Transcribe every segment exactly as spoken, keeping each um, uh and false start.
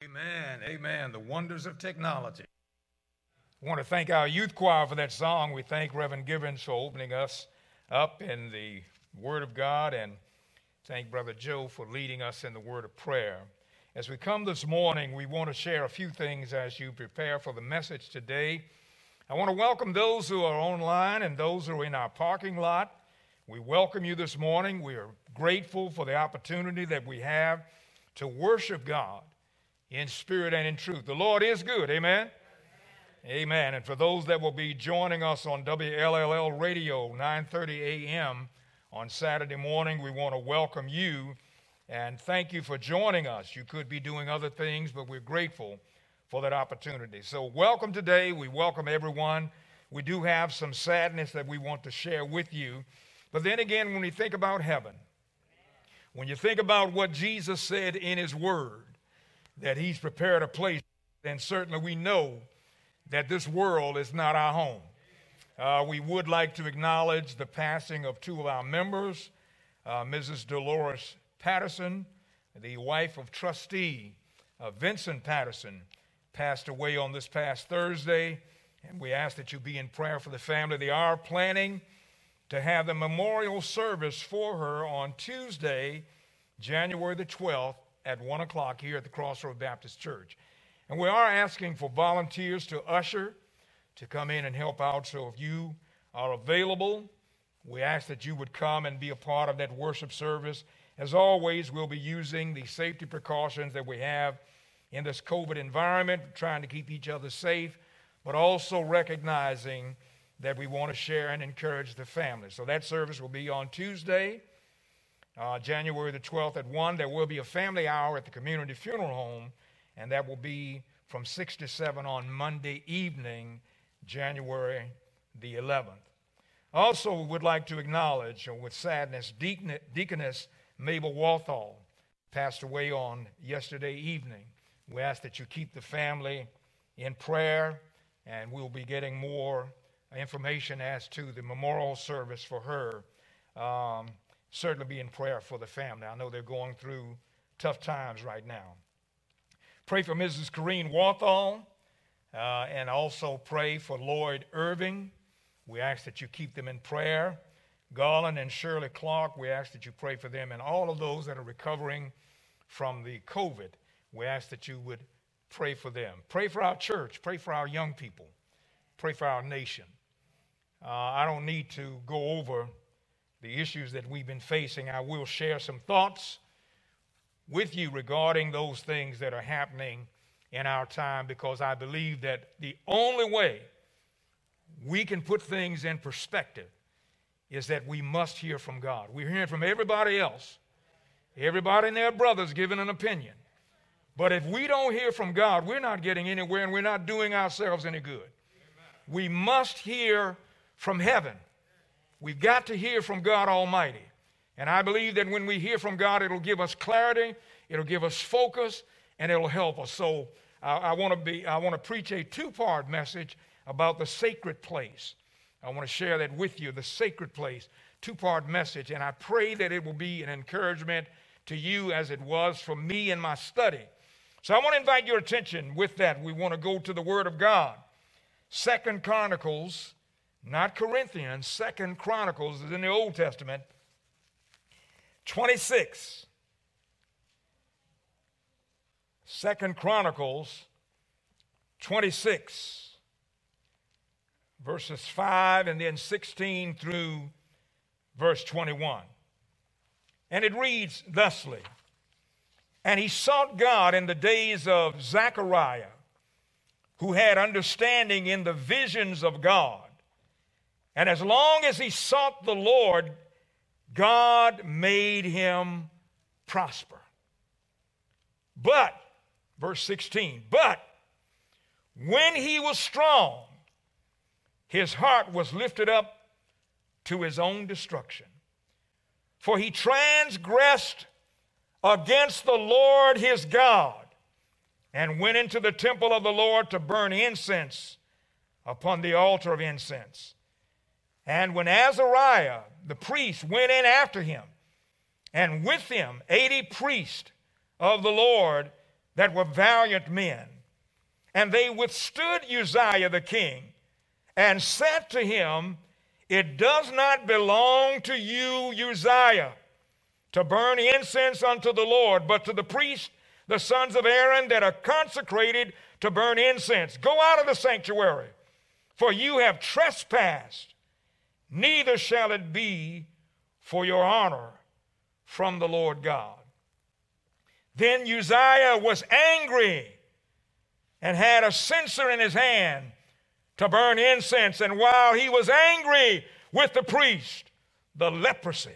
Amen. Amen. The wonders of technology. I want to thank our youth choir for that song. We thank Reverend Givens for opening us up in the Word of God, and thank Brother Joe for leading us in the word of prayer. As we come this morning, we want to share a few things as you prepare for the message today. I want to welcome those who are online and those who are in our parking lot. We welcome you this morning. We are grateful for the opportunity that we have to worship God in spirit and in truth. The Lord is good, amen? Amen. Amen. And for those that will be joining us on W L L L Radio, nine thirty a.m. on Saturday morning, we want to welcome you and thank you for joining us. You could be doing other things, but we're grateful for that opportunity. So welcome today. We welcome everyone. We do have some sadness that we want to share with you. But then again, when we think about heaven, when you think about what Jesus said in his word, that he's prepared a place, then certainly we know that this world is not our home. Uh, we would like to acknowledge the passing of two of our members, uh, Missus Dolores Patterson, the wife of trustee uh, Vincent Patterson, passed away on this past Thursday, and we ask that you be in prayer for the family. They are planning to have the memorial service for her on Tuesday, January the twelfth, at one o'clock here at the Crossroad Baptist Church. And we are asking for volunteers to usher, to come in and help out. So if you are available, we ask that you would come and be a part of that worship service. As always, we'll be using the safety precautions that we have in this COVID environment, trying to keep each other safe, but also recognizing that we want to share and encourage the family. So that service will be on Tuesday, uh, January the twelfth at one. There will be a family hour at the community funeral home, and that will be from six to seven on Monday evening, January the eleventh. Also, we would like to acknowledge, uh, with sadness, Deacon, Deaconess Mabel Walthall passed away on yesterday evening. We ask that you keep the family in prayer, and we'll be getting more information as to the memorial service for her. Um, certainly be in prayer for the family. I know they're going through tough times right now. Pray for Missus Corrine Walthall, uh, and also pray for Lloyd Irving. We ask that you keep them in prayer. Garland and Shirley Clark, we ask that you pray for them, and all of those that are recovering from the COVID. We ask that you would pray for them. Pray for our church. Pray for our young people. Pray for our nation. Uh, I don't need to go over the issues that we've been facing. I will share some thoughts with you regarding those things that are happening in our time, because I believe that the only way we can put things in perspective is that we must hear from God. We're hearing from everybody else. Everybody and their brothers giving an opinion. But if we don't hear from God, we're not getting anywhere, and we're not doing ourselves any good. Amen. We must hear from heaven. We've got to hear from God Almighty. And I believe that when we hear from God, it'll give us clarity, it'll give us focus, and it'll help us. So uh, I want to be, I want to preach a two-part message about the sacred place. I want to share that with you, the sacred place, two-part message. And I pray that it will be an encouragement to you as it was for me in my study. So I want to invite your attention with that. We want to go to the Word of God. Second Chronicles, not Corinthians, Second Chronicles is in the Old Testament, twenty-six. Second Chronicles, twenty-six, verses five and then sixteen through verse twenty-one. And it reads thusly: And he sought God in the days of Zechariah, who had understanding in the visions of God. And as long as he sought the Lord, God made him prosper. But, verse sixteen, but when he was strong, his heart was lifted up to his own destruction. For he transgressed against the Lord his God, and went into the temple of the Lord to burn incense upon the altar of incense. And when Azariah, the priest, went in after him, and with him eighty priests of the Lord, that were valiant men. And they withstood Uzziah the king and said to him, it does not belong to you, Uzziah, to burn incense unto the Lord, but to the priests, the sons of Aaron, that are consecrated to burn incense. Go out of the sanctuary, for you have trespassed, neither shall it be for your honor from the Lord God. Then Uzziah was angry and had a censer in his hand to burn incense. And while he was angry with the priest, the leprosy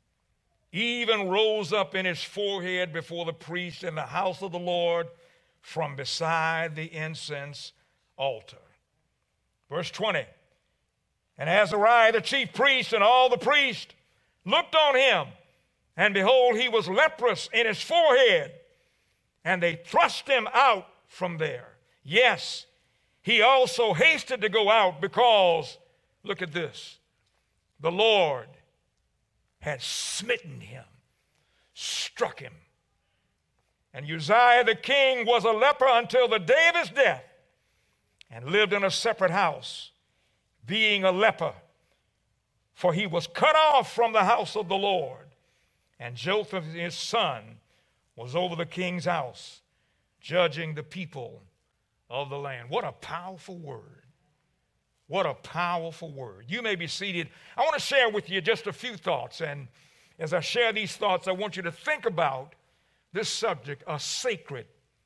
even rose up in his forehead before the priest in the house of the Lord from beside the incense altar. Verse twenty, and Azariah the chief priest and all the priests looked on him, and behold, he was leprous in his forehead, and they thrust him out from there. Yes, he also hasted to go out because, look at this, the Lord had smitten him, struck him. And Uzziah the king was a leper until the day of his death, and lived in a separate house, being a leper, for he was cut off from the house of the Lord. And Jotham his son was over the king's house, judging the people of the land. What a powerful word. What a powerful word. You may be seated. I want to share with you just a few thoughts. And as I share these thoughts, I want you to think about this subject, a sacred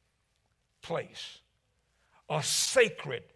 place. A sacred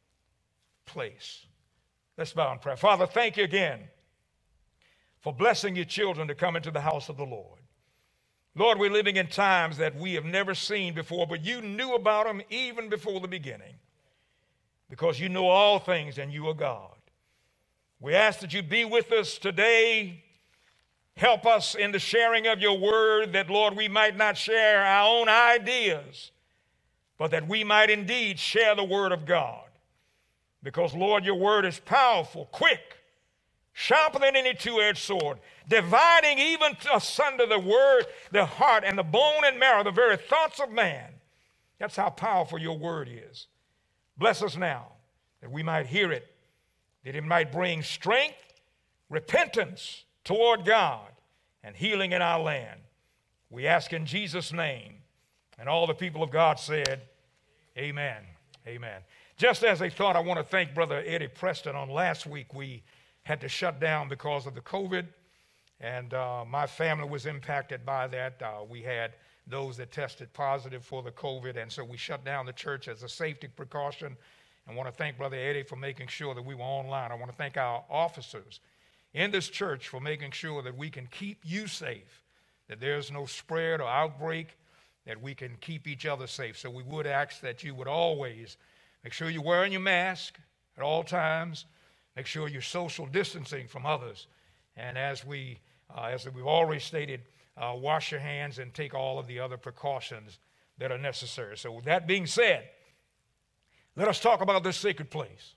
place. Let's bow in prayer. Father, thank you again for blessing your children to come into the house of the Lord. Lord, we're living in times that we have never seen before, but you knew about them even before the beginning, because you know all things and you are God. We ask that you be with us today. Help us in the sharing of your word, that, Lord, we might not share our own ideas, but that we might indeed share the word of God. Because, Lord, your word is powerful, quick, sharper than any two-edged sword, dividing even asunder the word, the heart, and the bone and marrow, the very thoughts of man. That's how powerful your word is. Bless us now, that we might hear it, that it might bring strength, repentance toward God, and healing in our land. We ask in Jesus' name. And all the people of God said, amen. Amen. Just as a thought, I want to thank Brother Eddie Preston. On last week, we had to shut down because of the COVID, and uh, my family was impacted by that. Uh, we had those that tested positive for the COVID, and so we shut down the church as a safety precaution. I want to thank Brother Eddie for making sure that we were online. I want to thank our officers in this church for making sure that we can keep you safe, that there's no spread or outbreak, that we can keep each other safe. So we would ask that you would always make sure you're wearing your mask at all times. Make sure you're social distancing from others. And as, we, uh, as we've already stated, uh, wash your hands and take all of the other precautions that are necessary. So with that being said, let us talk about this sacred place.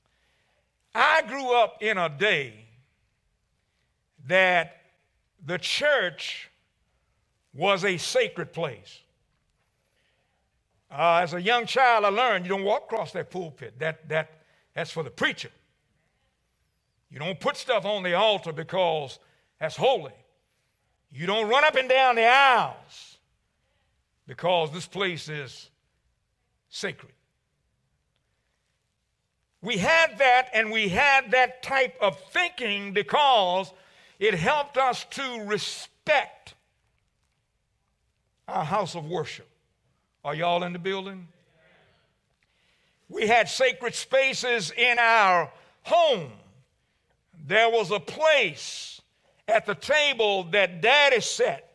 I grew up in a day that the church was a sacred place. Uh, as a young child, I learned you don't walk across that pulpit. That, that, that's for the preacher. You don't put stuff on the altar because that's holy. You don't run up and down the aisles because this place is sacred. We had that, and we had that type of thinking because it helped us to respect our house of worship. Are y'all in the building? We had sacred spaces in our home. There was a place at the table that Daddy set.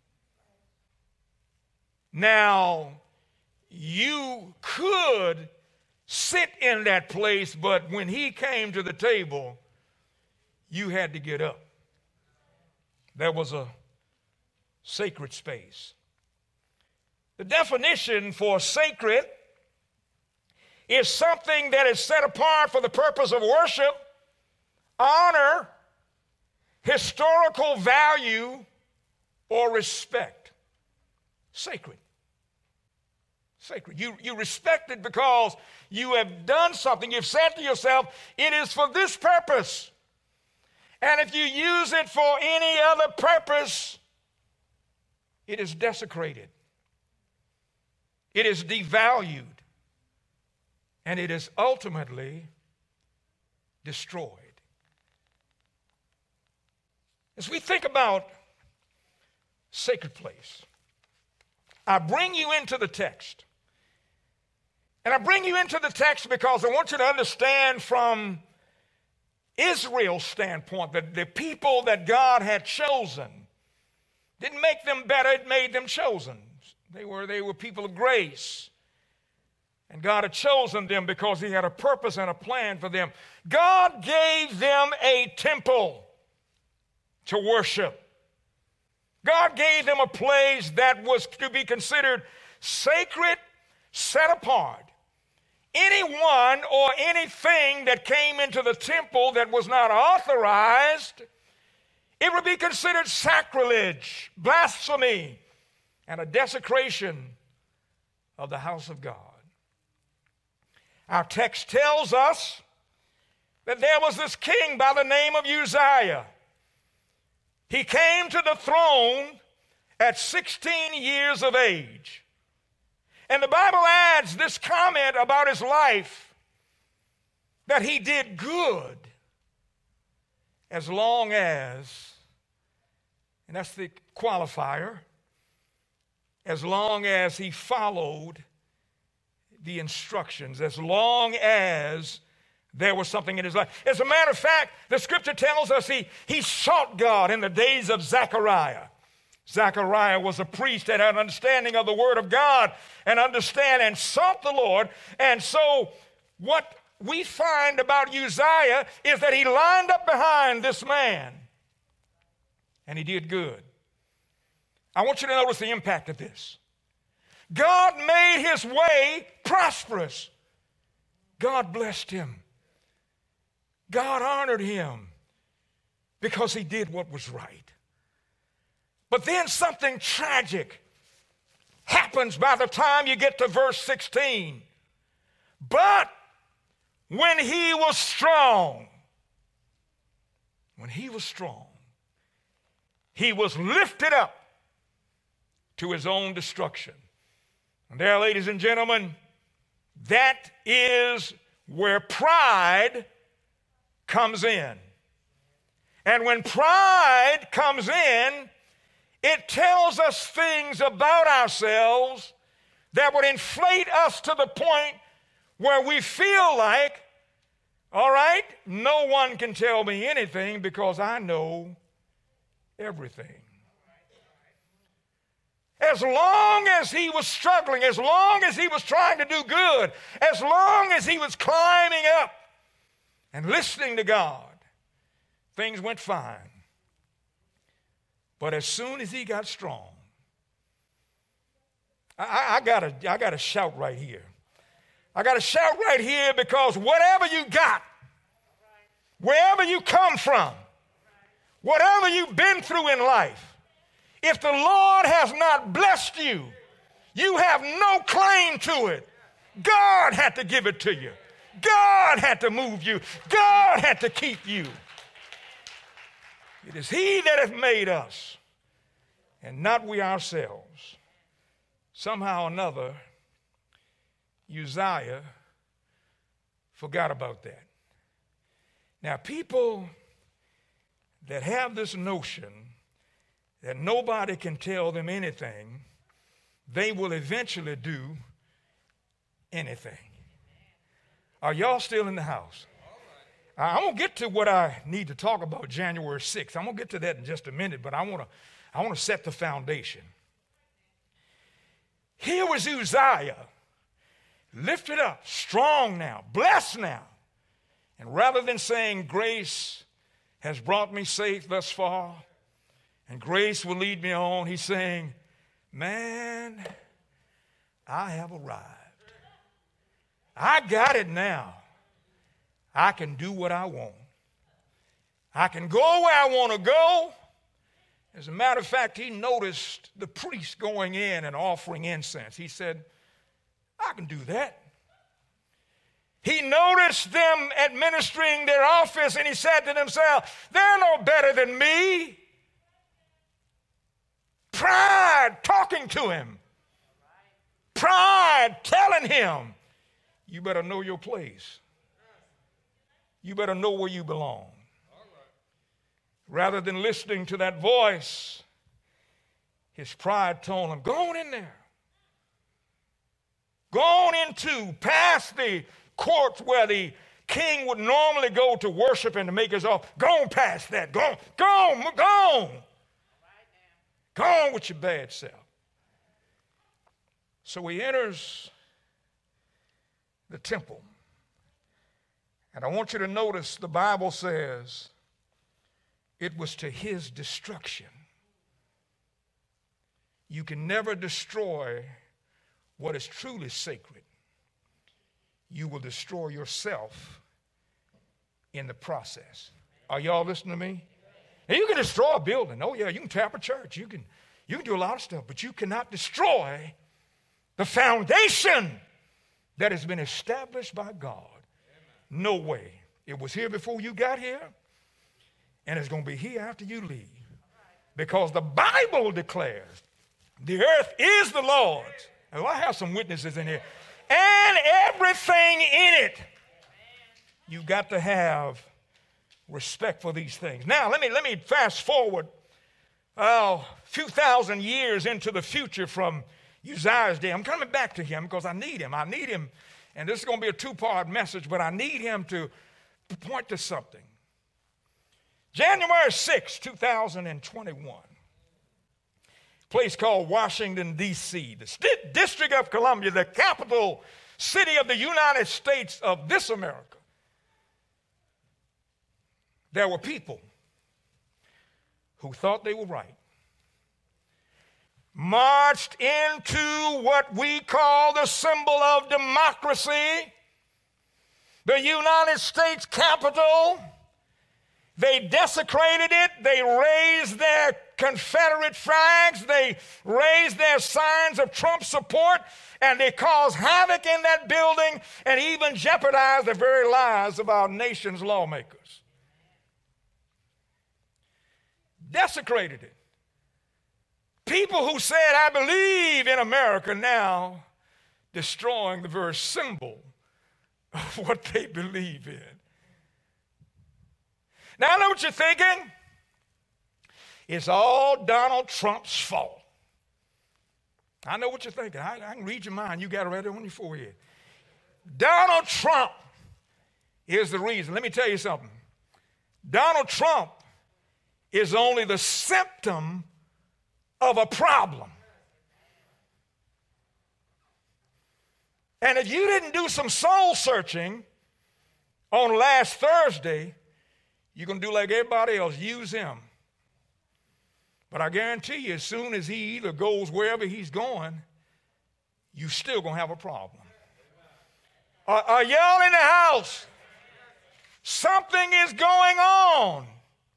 Now, you could sit in that place, but when he came to the table, you had to get up. There was a sacred space. The definition for sacred is something that is set apart for the purpose of worship, honor, historical value, or respect. Sacred. sacred. You, you respect it because you have done something. You've said to yourself, it is for this purpose. And if you use it for any other purpose, it is desecrated. It is devalued. And it is ultimately destroyed. As we think about sacred place, I bring you into the text. And I bring you into the text because I want you to understand from Israel's standpoint that the people that God had chosen didn't make them better, it made them chosen. They were, they were people of grace. And God had chosen them because he had a purpose and a plan for them. God gave them a temple to worship. God gave them a place that was to be considered sacred, set apart. Anyone or anything that came into the temple that was not authorized, it would be considered sacrilege, blasphemy, and a desecration of the house of God. Our text tells us that there was this king by the name of Uzziah. He came to the throne at sixteen years of age. And the Bible adds this comment about his life, that he did good as long as, and that's the qualifier, as long as he followed the instructions, as long as there was something in his life. As a matter of fact, the scripture tells us he, he sought God in the days of Zechariah. Zechariah was a priest that had an understanding of the word of God and understand and sought the Lord. And so what we find about Uzziah is that he lined up behind this man and he did good. I want you to notice the impact of this. God made his way prosperous. God blessed him. God honored him because he did what was right. But then something tragic happens by the time you get to verse sixteen. But when he was strong, when he was strong, he was lifted up to his own destruction. And there, ladies and gentlemen, that is where pride comes in. And when pride comes in, it tells us things about ourselves that would inflate us to the point where we feel like, all right, no one can tell me anything because I know everything. As long as he was struggling, as long as he was trying to do good, as long as he was climbing up and listening to God, things went fine. But as soon as he got strong, I, I, gotta, I gotta shout right here. I gotta shout right here because whatever you got, wherever you come from, whatever you've been through in life, if the Lord has not blessed you, you have no claim to it. God had to give it to you. God had to move you. God had to keep you. It is he that hath made us, and not we ourselves. Somehow or another, Uzziah forgot about that. Now, people that have this notion that nobody can tell them anything, they will eventually do anything. Are y'all still in the house? I'm going to get to what I need to talk about January sixth. I'm going to get to that in just a minute, but I want to I want to set the foundation. Here was Uzziah, lifted up, strong now, blessed now. And rather than saying grace has brought me safe thus far and grace will lead me on, he's saying, man, I have arrived. I got it now. I can do what I want. I can go where I want to go. As a matter of fact, he noticed the priest going in and offering incense. He said, I can do that. He noticed them administering their office, and he said to himself, they're no better than me. Pride talking to him. Pride telling him, you better know your place. You better know where you belong. Rather than listening to that voice, his pride told him, go on in there. Go on into, past the courts where the king would normally go to worship and to make his offer. Go on past that. Go on, go on, go on. Go on with your bad self. So he enters the temple. And I want you to notice the Bible says it was to his destruction. You can never destroy what is truly sacred. You will destroy yourself in the process. Are y'all listening to me? And you can destroy a building. Oh, yeah, you can tap a church. You can, you can do a lot of stuff, but you cannot destroy the foundation that has been established by God. No way. It was here before you got here, and it's going to be here after you leave. Because the Bible declares the earth is the Lord's. And I have some witnesses in here. And everything in it. You got to have respect for these things. Now, let me, let me fast forward uh, a few thousand years into the future from Uzziah's day. I'm coming back to him because I need him. I need him. And this is going to be a two-part message, but I need him to point to something. January sixth, two thousand twenty-one. Place called Washington, D C, the St- District of Columbia, the capital city of the United States of this America. There were people who thought they were right, marched into what we call the symbol of democracy, the United States Capitol. They desecrated it. They raised their Confederate flags. They raised their signs of Trump support, and they caused havoc in that building and even jeopardized the very lives of our nation's lawmakers. Desecrated it. People who said, I believe in America, now destroying the very symbol of what they believe in. Now, I know what you're thinking. It's all Donald Trump's fault. I know what you're thinking. I, I can read your mind. You got it right on your forehead. Donald Trump is the reason. Let me tell you something. Donald Trump is only the symptom of a problem. And if you didn't do some soul searching on last Thursday, you're going to do like everybody else, use him. But I guarantee you, as soon as he either goes wherever he's going, you're still going to have a problem. Are, are y'all in the house? Something is going on.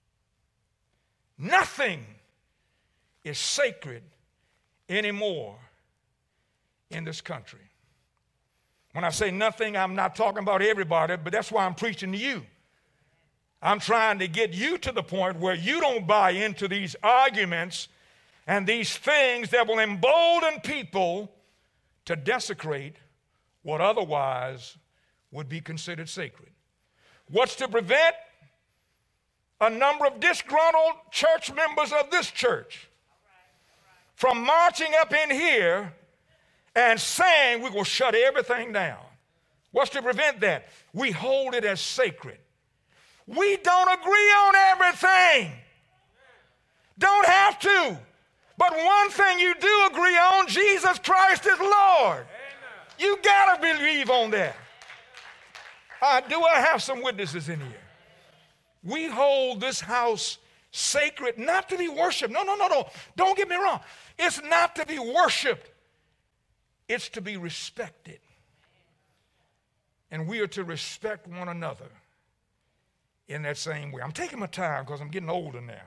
Nothing is sacred anymore in this country. When I say nothing, I'm not talking about everybody, but that's why I'm preaching to you. I'm trying to get you to the point where you don't buy into these arguments and these things that will embolden people to desecrate what otherwise would be considered sacred. What's to prevent a number of disgruntled church members of this church from marching up in here and saying we're going to shut everything down? What's to prevent that? We hold it as sacred. We don't agree on everything. Don't have to. But one thing you do agree on, Jesus Christ is Lord. Amen. You got to believe on that. Uh, do I have some witnesses in here? We hold this house sacred, not to be worshiped. No, no, no, no. Don't get me wrong. It's not to be worshiped. It's to be respected. And we are to respect one another in that same way. I'm taking my time because I'm getting older now.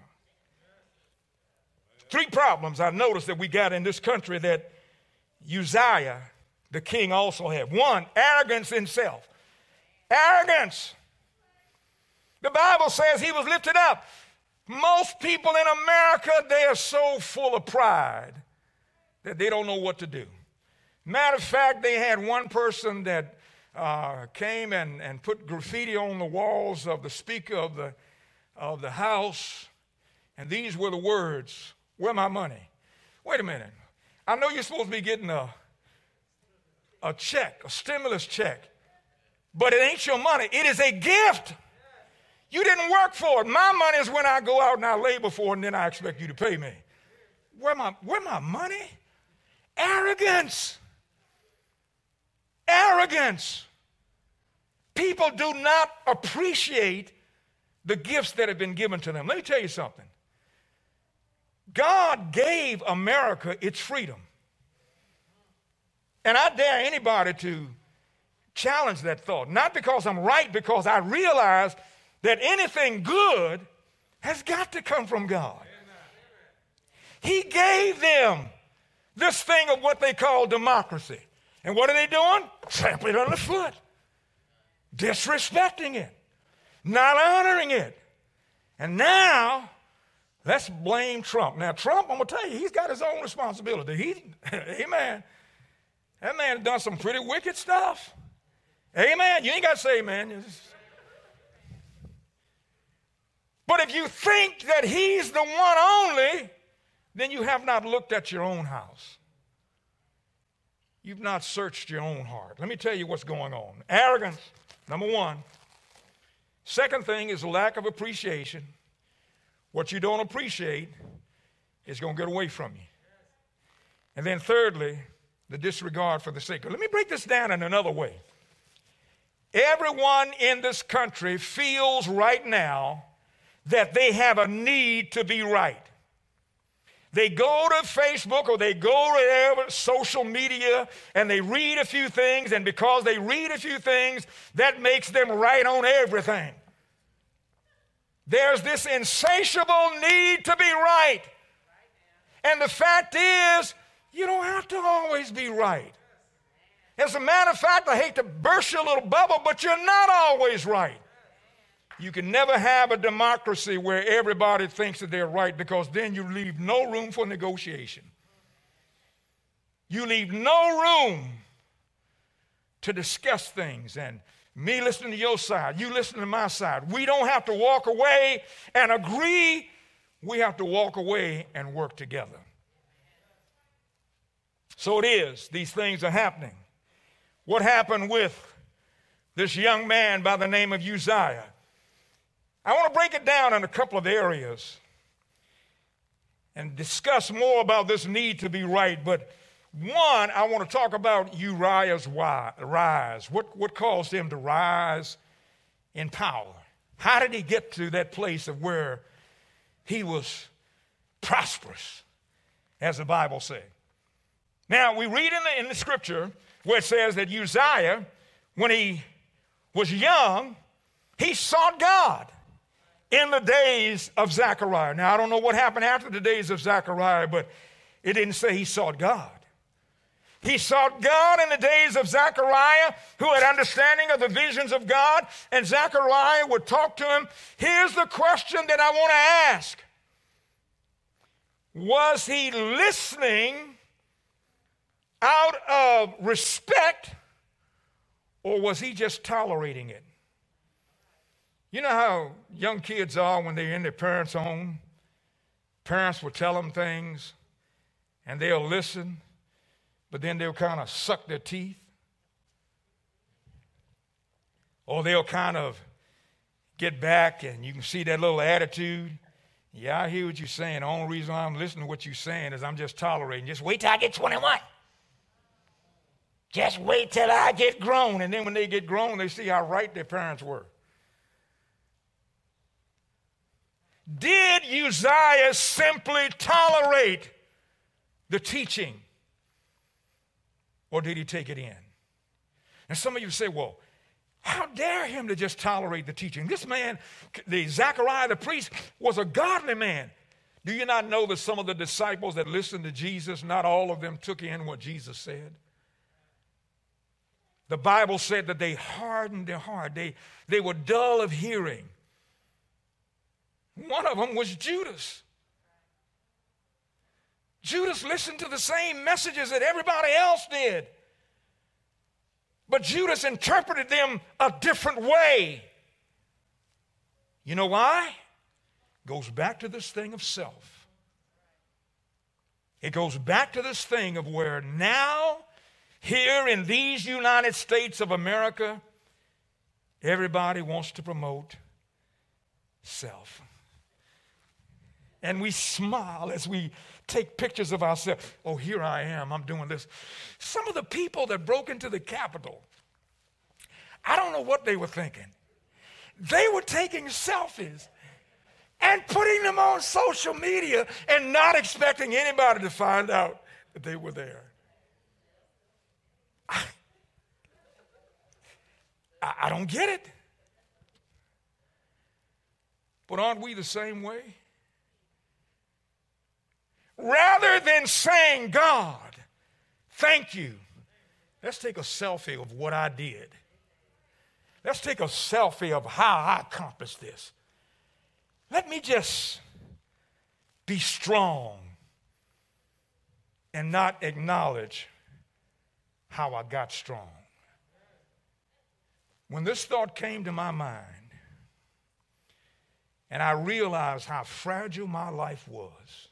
Three problems I noticed that we got in this country that Uzziah the king also had. One, arrogance in self. Arrogance. The Bible says he was lifted up. Most people in America, they are so full of pride that they don't know what to do. Matter of fact, they had one person that uh, came and, and put graffiti on the walls of the Speaker of the, of the House, and these were the words, "Where my money?" Wait a minute. I know you're supposed to be getting a, a check, a stimulus check, but it ain't your money. It is a gift. You didn't work for it. My money is when I go out and I labor for it, and then I expect you to pay me. Where my, where my money? Arrogance. Arrogance. People do not appreciate the gifts that have been given to them. Let me tell you something. God gave America its freedom. And I dare anybody to challenge that thought. Not because I'm right, because I realize that anything good has got to come from God. He gave them this thing of what they call democracy. And what are they doing? Trampling it underfoot. Disrespecting it. Not honoring it. And now, let's blame Trump. Now, Trump, I'm going to tell you, he's got his own responsibility. He, amen. That man has done some pretty wicked stuff. Amen. You ain't got to say amen. You just... But if you think that he's the one only, then you have not looked at your own house. You've not searched your own heart. Let me tell you what's going on. Arrogance, number one. Second thing is a lack of appreciation. What you don't appreciate is going to get away from you. And then thirdly, the disregard for the sacred. Let me break this down in another way. Everyone in this country feels right now that they have a need to be right. They go to Facebook or they go to social media and they read a few things, and because they read a few things, that makes them right on everything. There's this insatiable need to be right. And the fact is, you don't have to always be right. As a matter of fact, I hate to burst your little bubble, but you're not always right. You can never have a democracy where everybody thinks that they're right, because then you leave no room for negotiation. You leave no room to discuss things, and me listening to your side, you listening to my side. We don't have to walk away and agree. We have to walk away and work together. So it is. These things are happening. What happened with this young man by the name of Uzziah? I want to break it down in a couple of areas and discuss more about this need to be right. But one, I want to talk about Uriah's rise. What, what caused him to rise in power? How did he get to that place of where he was prosperous, as the Bible says? Now, we read in the, in the scripture where it says that Uzziah, when he was young, he sought God in the days of Zechariah. Now, I don't know what happened after the days of Zechariah, but it didn't say he sought God. He sought God in the days of Zechariah, who had understanding of the visions of God, and Zechariah would talk to him. Here's the question that I want to ask. Was he listening out of respect, or was he just tolerating it? You know how young kids are when they're in their parents' home? Parents will tell them things, and they'll listen, but then they'll kind of suck their teeth. Or they'll kind of get back, and you can see that little attitude. Yeah, I hear what you're saying. The only reason I'm listening to what you're saying is I'm just tolerating. Just wait till I get twenty-one. Just wait till I get grown. And then when they get grown, they see how right their parents were. Did Uzziah simply tolerate the teaching, or did he take it in? And some of you say, well, how dare him to just tolerate the teaching? This man, the Zechariah the priest, was a godly man. Do you not know that some of the disciples that listened to Jesus, not all of them took in what Jesus said? The Bible said that they hardened their heart. They, they were dull of hearing. One of them was Judas. Judas listened to the same messages that everybody else did. But Judas interpreted them a different way. You know why? It goes back to this thing of self. It goes back to this thing of where now, here in these United States of America, everybody wants to promote self. And we smile as we take pictures of ourselves. Oh, here I am, I'm doing this. Some of the people that broke into the Capitol, I don't know what they were thinking. They were taking selfies and putting them on social media and not expecting anybody to find out that they were there. I, I don't get it. But aren't we the same way? Rather than saying, God, thank you, let's take a selfie of what I did. Let's take a selfie of how I accomplished this. Let me just be strong and not acknowledge how I got strong. When this thought came to my mind, and I realized how fragile my life was,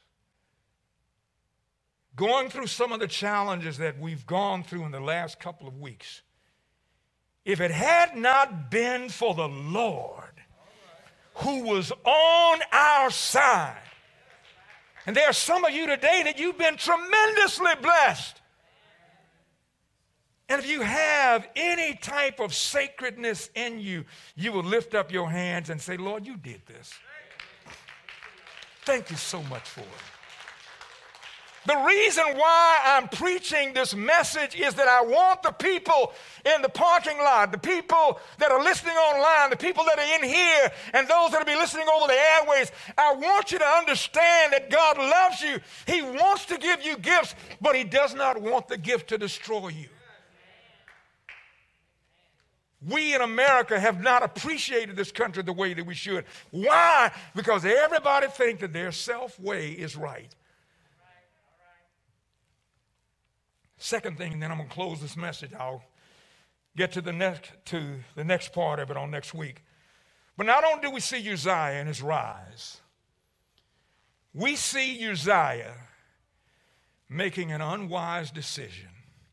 going through some of the challenges that we've gone through in the last couple of weeks, if it had not been for the Lord who was on our side, and there are some of you today that you've been tremendously blessed. And if you have any type of sacredness in you, you will lift up your hands and say, Lord, you did this. Thank you so much for it. The reason why I'm preaching this message is that I want the people in the parking lot, the people that are listening online, the people that are in here, and those that will be listening over the airways, I want you to understand that God loves you. He wants to give you gifts, but he does not want the gift to destroy you. We in America have not appreciated this country the way that we should. Why? Because everybody thinks that their self-way is right. Second thing, and then I'm going to close this message. I'll get to the next to the next part of it on next week. But not only do we see Uzziah and his rise, we see Uzziah making an unwise decision.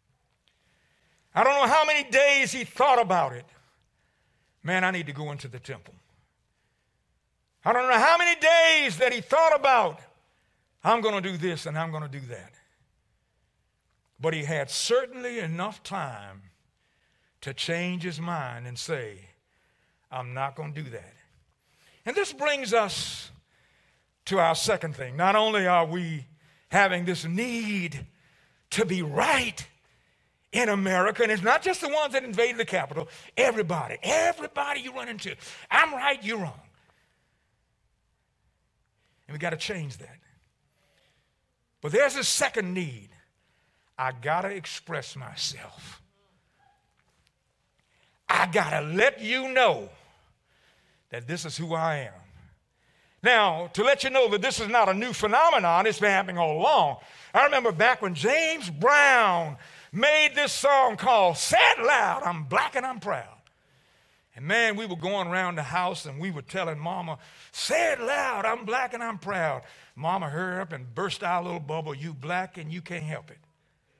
I don't know how many days he thought about it. Man, I need to go into the temple. I don't know how many days that he thought about, I'm going to do this and I'm going to do that. But he had certainly enough time to change his mind and say, I'm not going to do that. And this brings us to our second thing. Not only are we having this need to be right in America, and it's not just the ones that invaded the Capitol, everybody, everybody you run into, I'm right, you're wrong. And we got to change that. But there's a second need. I got to express myself. I got to let you know that this is who I am. Now, to let you know that this is not a new phenomenon, it's been happening all along. I remember back when James Brown made this song called Say It Loud, I'm Black and I'm Proud. And man, we were going around the house and we were telling Mama, say it loud, I'm black and I'm proud. Mama hurried up and burst out a little bubble, you black and you can't help it.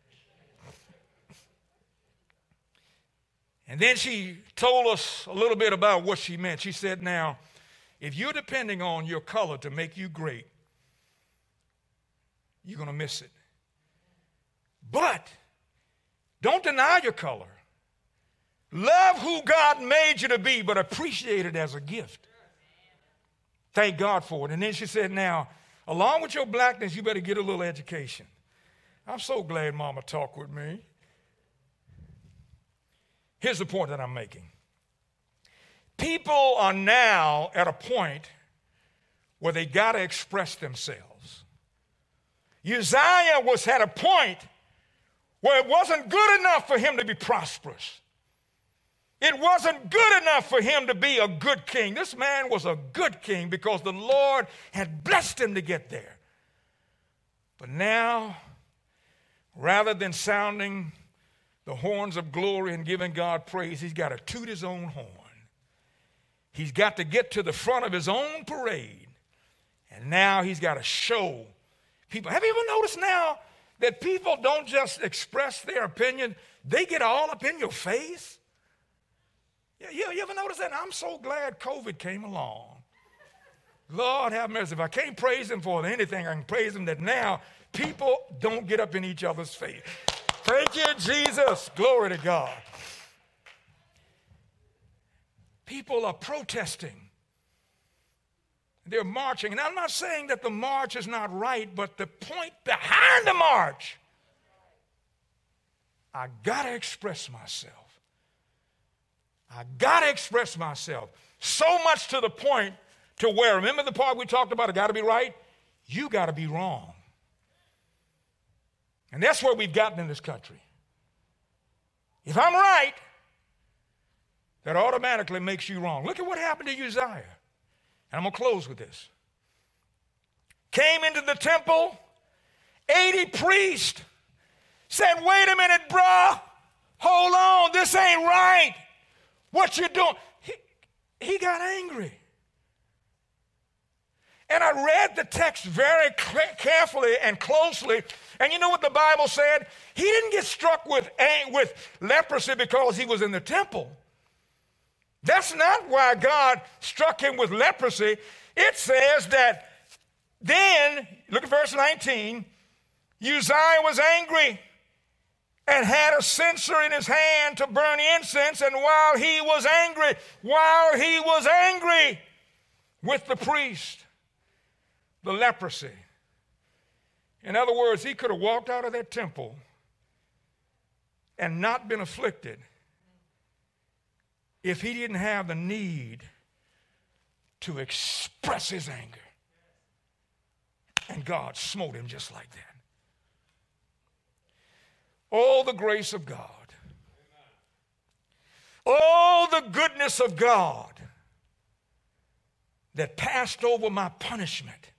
And then she told us a little bit about what she meant. She said, now, if you're depending on your color to make you great, you're going to miss it. But don't deny your color. Love who God made you to be, but appreciate it as a gift. Thank God for it. And then she said, now, along with your blackness, you better get a little education. I'm so glad Mama talked with me. Here's the point that I'm making. People are now at a point where they got to express themselves. Uzziah was at a point where it wasn't good enough for him to be prosperous. It wasn't good enough for him to be a good king. This man was a good king because the Lord had blessed him to get there. But now, rather than sounding the horns of glory and giving God praise, he's got to toot his own horn. He's got to get to the front of his own parade. And now he's got to show people. Have you ever noticed now that people don't just express their opinion, they get all up in your face? Yeah, you, you ever notice that? I'm so glad COVID came along. Lord have mercy. If I can't praise him for anything, I can praise him that now people don't get up in each other's face. Thank you, Jesus. Glory to God. People are protesting. They're marching. And I'm not saying that the march is not right, but the point behind the march, I got to express myself. I got to express myself. So much to the point to where, remember the part we talked about, I got to be right? You got to be wrong. And that's where we've gotten in this country. If I'm right, that automatically makes you wrong. Look at what happened to Uzziah. And I'm going to close with this. Came into the temple, eighty priests said, wait a minute, bruh. Hold on, this ain't right. What you doing? He, he got angry. And I read the text very carefully and closely. And you know what the Bible said? He didn't get struck with, with leprosy because he was in the temple. That's not why God struck him with leprosy. It says that then, look at verse nineteen, Uzziah was angry and had a censer in his hand to burn incense. And while he was angry, while he was angry with the priest, the leprosy. In other words, he could have walked out of that temple and not been afflicted if he didn't have the need to express his anger. And God smote him just like that. Oh, the grace of God. Oh, the goodness of God that passed over my punishment.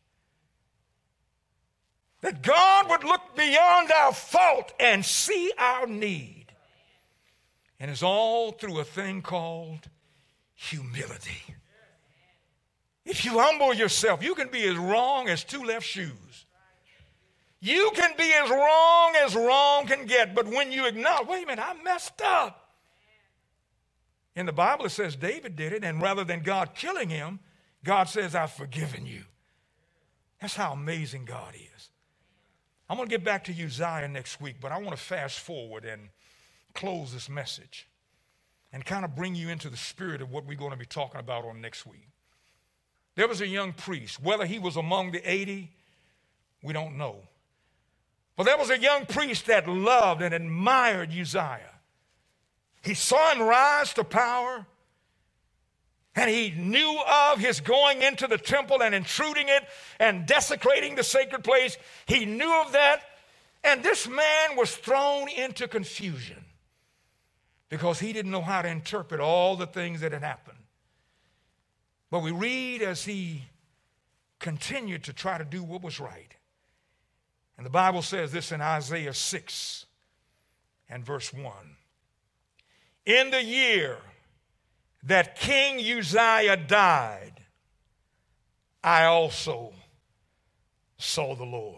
That God would look beyond our fault and see our need. And it's all through a thing called humility. If you humble yourself, you can be as wrong as two left shoes. You can be as wrong as wrong can get, but when you acknowledge, wait a minute, I messed up. In the Bible it says David did it, and rather than God killing him, God says, I've forgiven you. That's how amazing God is. I'm going to get back to Uzziah next week, but I want to fast forward and close this message and kind of bring you into the spirit of what we're going to be talking about on next week. There was a young priest. Whether he was among the eighty, we don't know. But there was a young priest that loved and admired Uzziah. He saw him rise to power, and he knew of his going into the temple and intruding it and desecrating the sacred place. He knew of that, and this man was thrown into confusion because he didn't know how to interpret all the things that had happened. But we read as he continued to try to do what was right. And the Bible says this in Isaiah six and verse one. In the year that King Uzziah died, I also saw the Lord.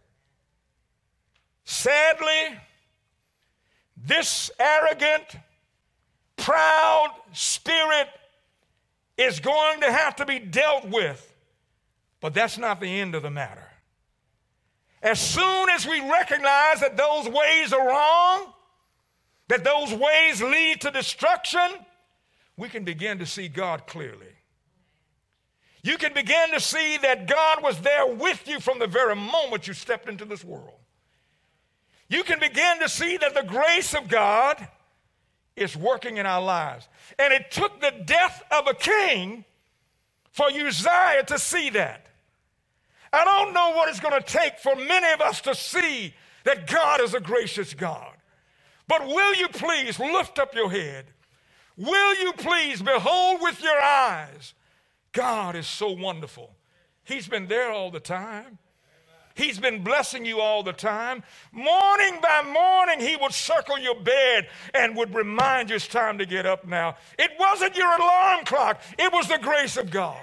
Sadly, this arrogant, proud spirit is going to have to be dealt with, but that's not the end of the matter. As soon as we recognize that those ways are wrong, that those ways lead to destruction, we can begin to see God clearly. You can begin to see that God was there with you from the very moment you stepped into this world. You can begin to see that the grace of God is working in our lives. And it took the death of a king for Uzziah to see that. I don't know what it's going to take for many of us to see that God is a gracious God. But will you please lift up your head? Will you please behold with your eyes? God is so wonderful. He's been there all the time. He's been blessing you all the time. Morning by morning, he would circle your bed and would remind you it's time to get up now. It wasn't your alarm clock. It was the grace of God.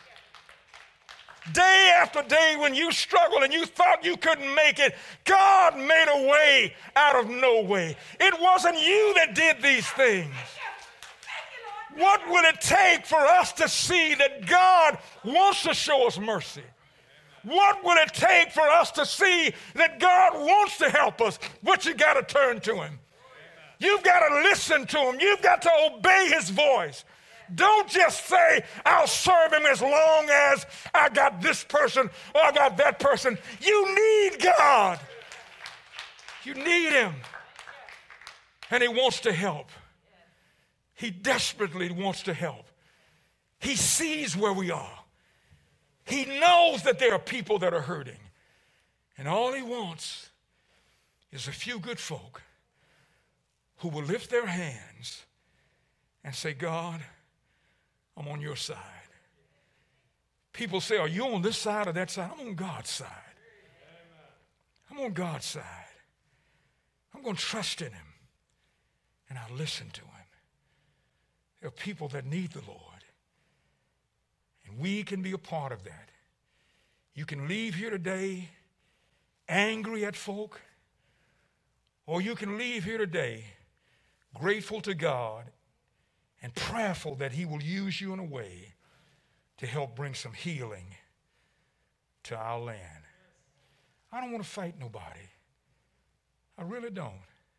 Day after day when you struggled and you thought you couldn't make it, God made a way out of no way. It wasn't you that did these things. What will it take for us to see that God wants to show us mercy? What will it take for us to see that God wants to help us? But you got to turn to him. You've got to listen to him. You've got to obey his voice. Don't just say, I'll serve him as long as I got this person or I got that person. You need God. You need him. And he wants to help. He desperately wants to help. He sees where we are. He knows that there are people that are hurting. And all he wants is a few good folk who will lift their hands and say, God, I'm on your side. People say, are you on this side or that side? I'm on God's side. I'm on God's side. I'm going to trust in him. And I'll listen to him. There are people that need the Lord. And we can be a part of that. You can leave here today angry at folk, or you can leave here today grateful to God and prayerful that he will use you in a way to help bring some healing to our land. I don't want to fight nobody. I really don't.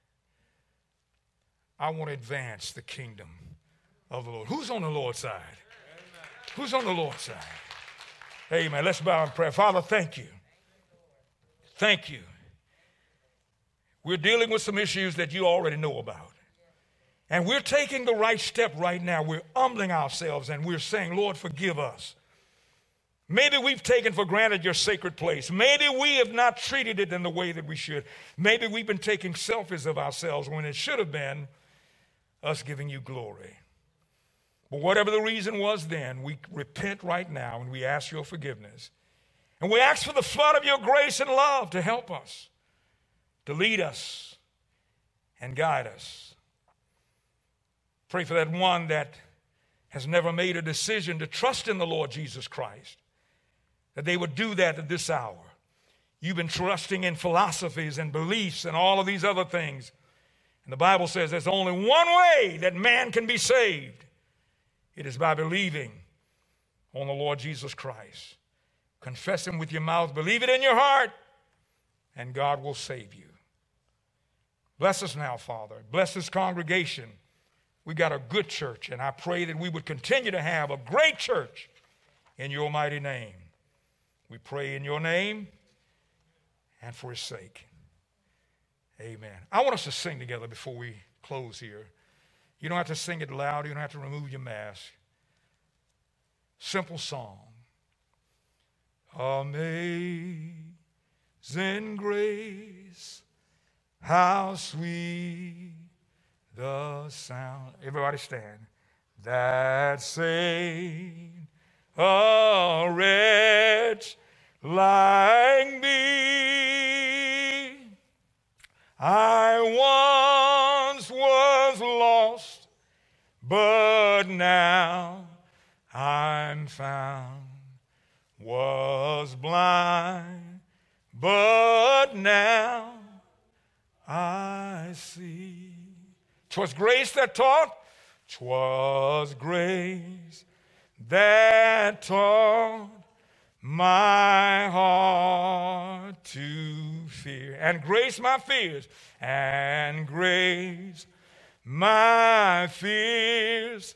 I want to advance the kingdom of the Lord. Who's on the Lord's side? Amen. Who's on the Lord's side? Amen. Let's bow in prayer. Father, thank you. Thank you. We're dealing with some issues that you already know about. And we're taking the right step right now. We're humbling ourselves and we're saying, Lord, forgive us. Maybe we've taken for granted your sacred place. Maybe we have not treated it in the way that we should. Maybe we've been taking selfies of ourselves when it should have been us giving you glory. But whatever the reason was then, we repent right now and we ask your forgiveness. And we ask for the flood of your grace and love to help us, to lead us and guide us. Pray for that one that has never made a decision to trust in the Lord Jesus Christ, that they would do that at this hour. You've been trusting in philosophies and beliefs and all of these other things. And the Bible says there's only one way that man can be saved. It is by believing on the Lord Jesus Christ. Confess him with your mouth, believe it in your heart, and God will save you. Bless us now, Father. Bless this congregation. We got a good church, and I pray that we would continue to have a great church in your mighty name. We pray in your name and for his sake. Amen. I want us to sing together before we close here. You don't have to sing it loud. You don't have to remove your mask. Simple song. Amazing grace, how sweet the sound. Everybody stand. That saved a wretch like me. I once was lost, but now I'm found. Was blind, but now I see. 'Twas grace that taught, 'twas grace that taught my heart to fear. And grace my fears, and grace my fears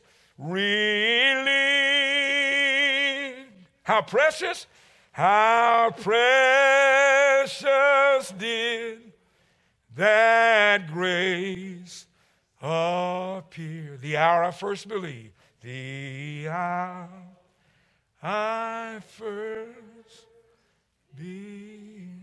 relieved. How precious, how precious did that grace appear. The hour I first believed, the hour I first believed.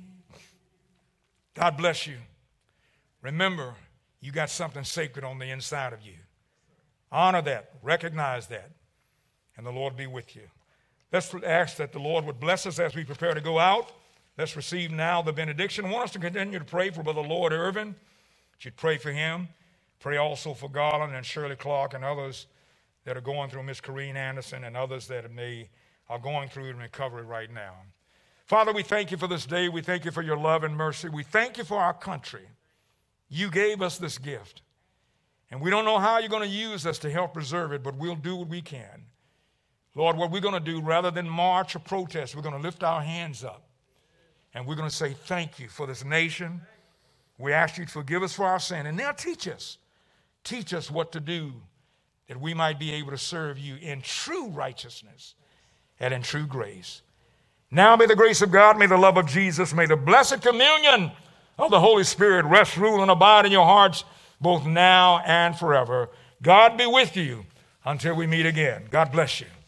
God bless you. Remember, you got something sacred on the inside of you. Honor that. Recognize that. And the Lord be with you. Let's ask that the Lord would bless us as we prepare to go out. Let's receive now the benediction. I want us to continue to pray for Brother Lord Irvin. You'd pray for him. Pray also for Garland and Shirley Clark and others that are going through, Miss Corrine Anderson and others that may are going through recovery right now. Father, we thank you for this day. We thank you for your love and mercy. We thank you for our country. You gave us this gift. And we don't know how you're going to use us to help preserve it, but we'll do what we can. Lord, what we're going to do, rather than march or protest, we're going to lift our hands up. And we're going to say thank you for this nation. We ask you to forgive us for our sin. And now teach us. Teach us what to do that we might be able to serve you in true righteousness and in true grace. Now may the grace of God, may the love of Jesus, may the blessed communion of the Holy Spirit rest, rule, and abide in your hearts both now and forever. God be with you until we meet again. God bless you.